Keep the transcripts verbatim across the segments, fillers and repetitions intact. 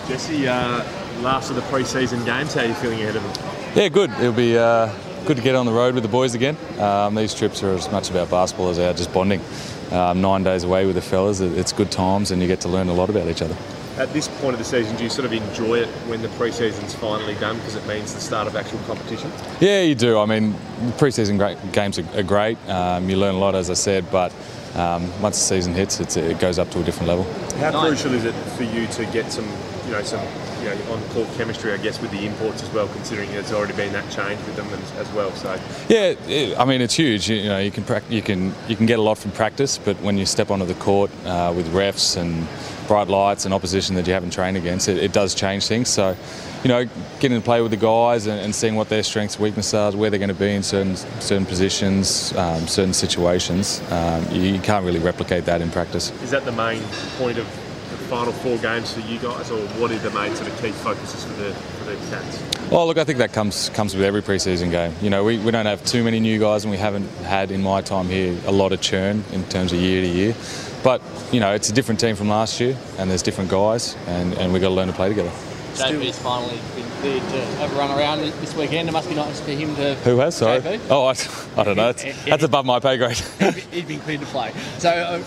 Jesse, uh, last of the pre-season games, how are you feeling ahead of them? Yeah, good. It'll be uh, good to get on the road with the boys again. Um, these trips are as much about basketball as they are just bonding. Um, nine days away with the fellas, it's good times and you get to learn a lot about each other. At this point of the season, do you sort of enjoy it when the pre-season's finally done because it means the start of actual competition? Yeah, you do. I mean, pre-season games are great. Um, you learn a lot, as I said, but um, once the season hits, it's, it goes up to a different level. How nice. Crucial is it for you to get some, you know, some you know, on-court chemistry, I guess, with the imports as well, considering there's already been that change with them as well? So yeah, it, I mean, it's huge. You, you know, you can you can you can get a lot from practice, but when you step onto the court uh, with refs and bright lights and opposition that you haven't trained against, it, it does change things. So, you know, getting to play with the guys and, and seeing what their strengths and weaknesses are, where they're going to be in certain certain positions, um, certain situations, um, you, you can't really replicate that in practice. Is that the main point of the final four games for you guys, or what are the main sort of key focuses for the for the Cats? Well, look, I think that comes comes with every pre-season game. You know, we, we don't have too many new guys, and we haven't had in my time here a lot of churn in terms of year to year. But, you know, it's a different team from last year, and there's different guys, and, and we've got to learn to play together. J P's finally been cleared to have a run around this weekend. It must be nice for him to... Who has, sorry? J P? Oh, I, I don't know. That's, that's above my pay grade. He's been cleared to play. So uh,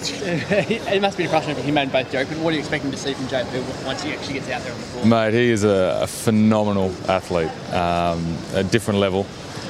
it must be frustrating for him and both Joe, but what are you expecting to see from J P once he actually gets out there on the floor? Mate, he is a, a phenomenal athlete, um, a different level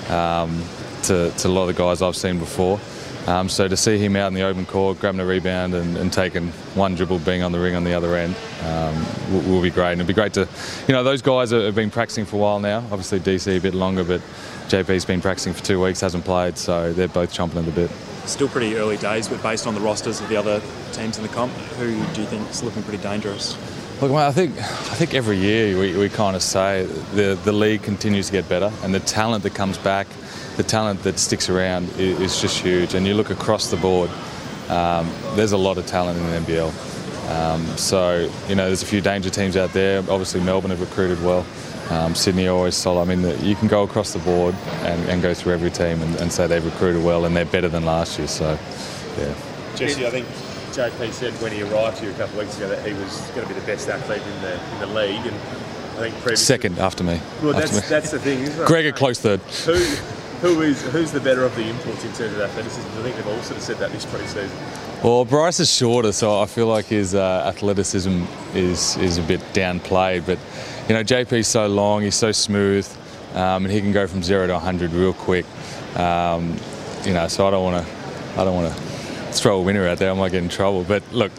um, to, to a lot of the guys I've seen before. Um, so to see him out in the open court, grabbing a rebound and, and taking one dribble, being on the ring on the other end, um, will, will be great. And it'll be great to, you know, those guys have been practicing for a while now. Obviously D C a bit longer, but J P's been practicing for two weeks, hasn't played, so they're both chomping at the bit. Still pretty early days, but based on the rosters of the other teams in the comp, who do you think is looking pretty dangerous? Look, mate, I think I think every year we, we kind of say the the league continues to get better, and the talent that comes back, the talent that sticks around is, is just huge. And you look across the board, um, there's a lot of talent in the N B L. Um, so, you know, there's a few danger teams out there. Obviously, Melbourne have recruited well. Um, Sydney are always solid. I mean, the, you can go across the board and, and go through every team and, and say they've recruited well and they're better than last year. So, yeah. Jesse, I think J P said when he arrived here a couple of weeks ago that he was going to be the best athlete in the in the league, and I think previously... Second after me. Well, after that's me. that's the thing, isn't it? Greg a close third. Who who is who's the better of the imports in terms of athleticism? I think they've all sort of said that this pre-season. Well, Bryce is shorter, so I feel like his uh, athleticism is is a bit downplayed. But you know, J P's so long, he's so smooth, um, and he can go from zero to one hundred real quick. Um, you know, so I don't want to I don't want to throw a winner out there. I might get in trouble. But look,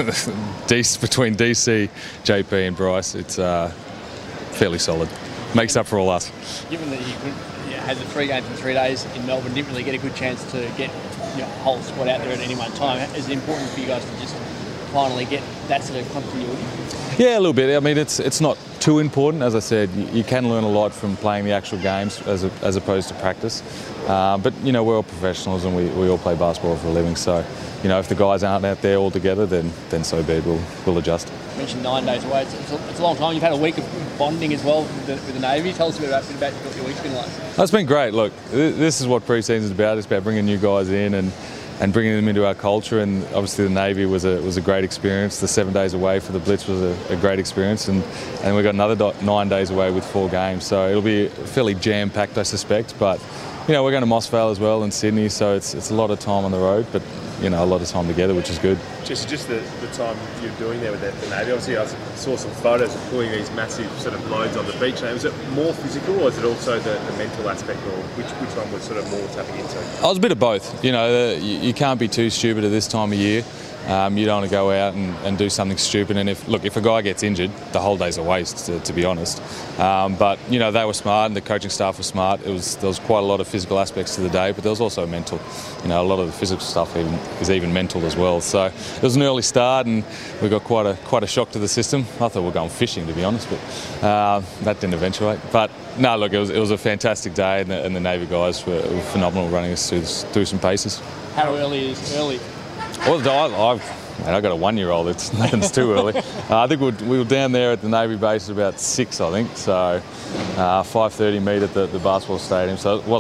between D C, J P, and Bryce, it's uh, fairly solid. Makes up for all us. Given that you could, you had the three games in three days in Melbourne, didn't really get a good chance to get your whole squad out there at any one time. Is it important for you guys to just finally get that sort of continuity? Yeah, a little bit. I mean, it's it's not too important. As I said, you, you can learn a lot from playing the actual games as a, as opposed to practice. Uh, but, you know, we're all professionals and we, we all play basketball for a living. So, you know, if the guys aren't out there all together, then then so be it. We'll, we'll adjust. You mentioned nine days away. It's, it's, a, it's a long time. You've had a week of bonding as well with the, with the Navy. Tell us a bit about, a bit about what your week's been like. It's been great. Look, this is what pre-season is about. It's about bringing new guys in and and bringing them into our culture. And obviously the Navy was a was a great experience. The seven days away for the Blitz was a, a great experience, and and we got another nine days away with four games. So it'll be fairly jam-packed, I suspect. But you know, we're going to Moss Vale as well in Sydney, so it's it's a lot of time on the road, but you know, a lot of time together, which is good. Just just the, the time you're doing there with the, the Navy. Obviously, I saw some photos of pulling these massive sort of loads on the beach. Now, was it more physical, or is it also the, the mental aspect, or which which one was sort of more tapping into? I was a bit of both. You know, the, you, you can't be too stupid at this time of year. Um, you don't want to go out and, and do something stupid. And if look, if a guy gets injured, the whole day's a waste, to, to be honest. Um, but you know, they were smart, and the coaching staff was smart. It was there was quite a lot of physical aspects to the day, but there was also mental. You know, a lot of the physical stuff even, is even mental as well. So it was an early start, and we got quite a quite a shock to the system. I thought we were going fishing, to be honest, but uh, that didn't eventuate. But no, look, it was it was a fantastic day, and the, and the Navy guys were, were phenomenal, running us through, through some paces. How early is early? Well, I, I've, man, I've got a one-year-old. It's nothing's too early. Uh, I think we were, we were down there at the Navy base at about six, I think. So uh, five thirty meet at the, the basketball stadium. So it wasn't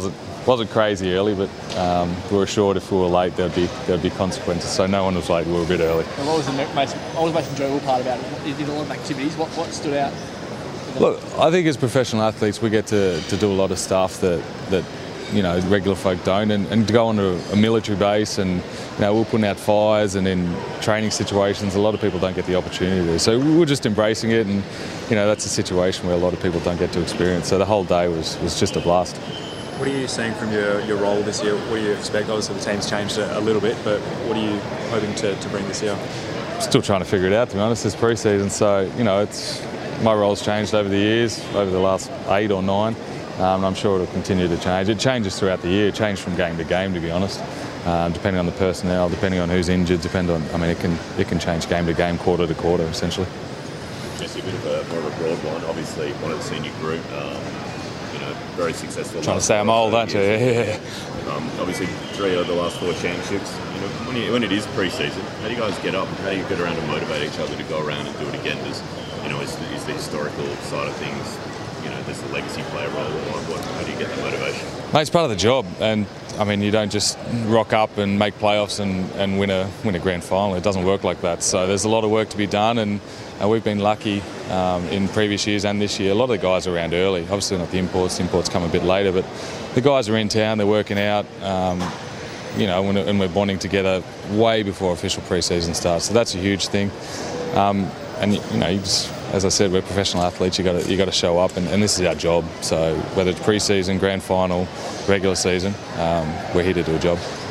wasn't crazy early, but um, we were assured if we were late there'd be there'd be consequences. So no one was late. We were a bit early. And what was the most, what was the most enjoyable part about it? You did a lot of activities. What what stood out? Look, I think as professional athletes we get to, to do a lot of stuff that that you know regular folk don't, and, and to go on a, a military base and you know we're putting out fires and in training situations a lot of people don't get the opportunity to. So we were just embracing it, and you know that's a situation where a lot of people don't get to experience. So the whole day was was just a blast. What are you seeing from your, your role this year? What do you expect? Obviously the team's changed a, a little bit, but what are you hoping to, to bring this year? Still trying to figure it out, to be honest. It's pre-season, so you know it's my role's changed over the years, over the last eight or nine. Um, and I'm sure it'll continue to change. It changes throughout the year. It changes from game to game, to be honest. Um, depending on the personnel, depending on who's injured, depend on. I mean, it can it can change game to game, quarter to quarter, essentially. Just a bit of a more of a broad one. Obviously, one of the senior group. Um, you know, very successful. Trying to say I'm old, aren't you? Yeah. Um, obviously, three of the last four championships. You know, when, you, when it is pre-season, how do you guys get up? How do you get around and motivate each other to go around and do it again? Does you know, is, is the historical side of things? You know, does the legacy play a role, or what? How do you get the motivation? Mate, it's part of the job, and I mean, you don't just rock up and make playoffs and, and win a win a grand final. It doesn't work like that. So there's a lot of work to be done, and uh, we've been lucky um, in previous years and this year. A lot of the guys are around early. Obviously not the imports. The imports come a bit later, but the guys are in town. They're working out. Um, you know, when, and we're bonding together way before official pre-season starts. So that's a huge thing. Um, and you know, you just, as I said, we're professional athletes. You got to you got to show up, and, and this is our job. So whether it's pre-season, grand final, regular season, um, we're here to do a job.